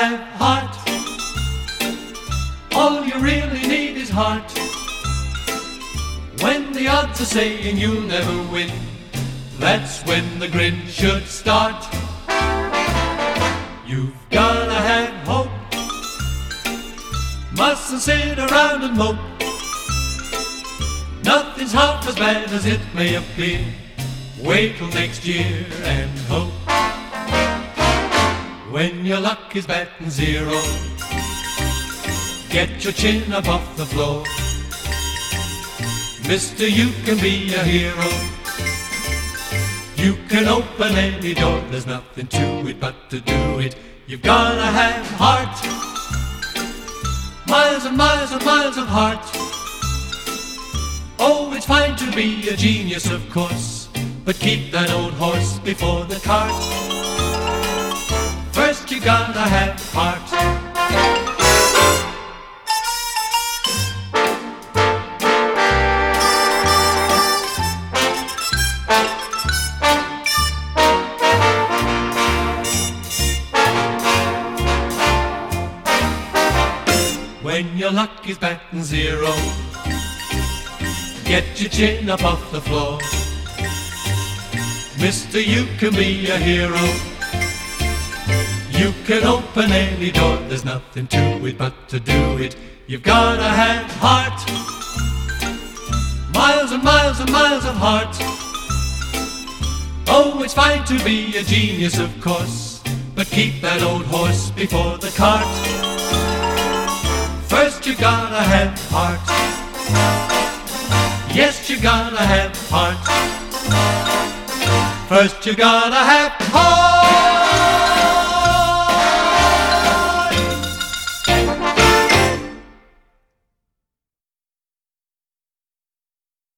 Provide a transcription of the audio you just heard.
have heart. All you really need is heart. When the odds are saying you'll never win, that's when the grin should start. You've gotta have hope. Mustn't sit around and mope. Nothing's half as bad as it may appear. Wait till next year and hope. When your luck is batting zero, get your chin up off the floor. Mister, you can be a hero. You can open any door. There's nothing to it but to do it. You've gotta have heart. Miles and miles and miles of heart. Oh, it's fine to be a genius, of course, but keep that old horse before the cart. First you gotta have heart. When your luck is batting zero, get your chin up off the floor. Mister, you can be a hero. You can open any door. There's nothing to it but to do it. You've gotta have heart. Miles and miles and miles of heart. Oh, it's fine to be a genius, of course, but keep that old horse before the cart. First you gotta have heart. Yes, you gotta have heart. First you gotta have heart.